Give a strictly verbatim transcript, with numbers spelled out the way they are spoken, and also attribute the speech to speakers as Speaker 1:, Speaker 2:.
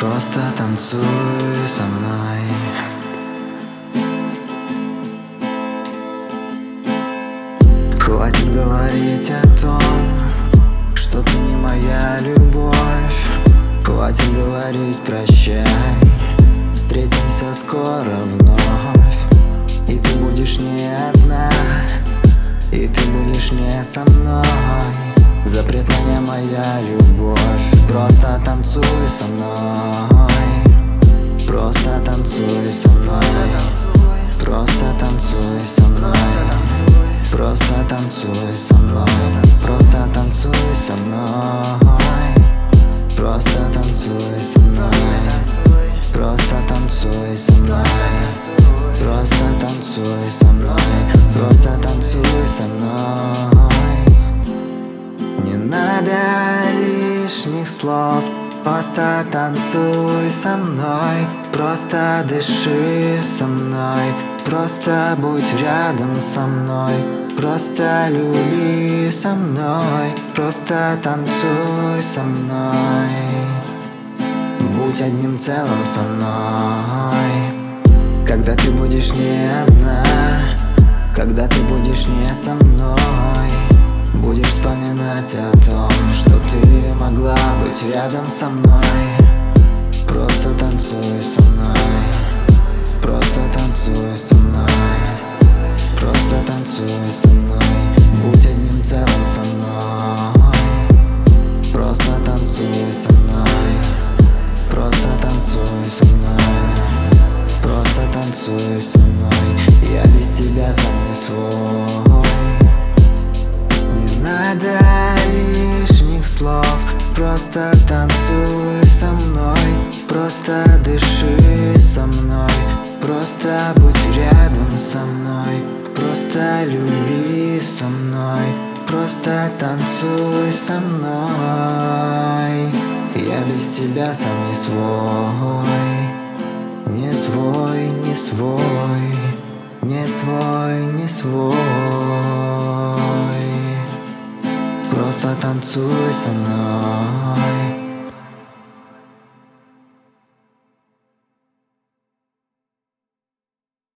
Speaker 1: Просто танцуй со мной. Хватит говорить о том, что ты не моя любовь. Хватит говорить прощай, встретимся скоро вновь. И ты будешь не одна, и ты будешь не со мной. Запретная моя любовь. Просто танцуй со мной. Просто танцуй со мной. Просто танцуй со мной. Просто танцуй со мной. Просто танцуй со мной. Просто танцуй со мной. Просто танцуй со мной. Просто танцуй со мной. Просто танцуй со мной. Не надо лишних слов. Просто танцуй со мной. Просто дыши со мной. Просто будь рядом со мной. Просто люби со мной. Просто танцуй со мной. Будь одним целым со мной. Когда ты будешь не одна, когда ты будешь не со мной, будешь вспоминать о том, что ты могла быть рядом со мной. Просто танцуй со мной. Просто танцуй со мной. Просто танцуй со мной. Будь одним целым со мной. Просто танцуй со мной. Просто танцуй со мной. Просто танцуй со мной. Я без тебя сам не свой. Не надо лишних слов. Просто танцуй со мной. Просто дыши со мной. Просто будь рядом со мной. Просто люби со мной. Просто танцуй со мной. Я без тебя сам не свой. Не свой, не свой. Не свой, не свой. Просто танцуй со мной.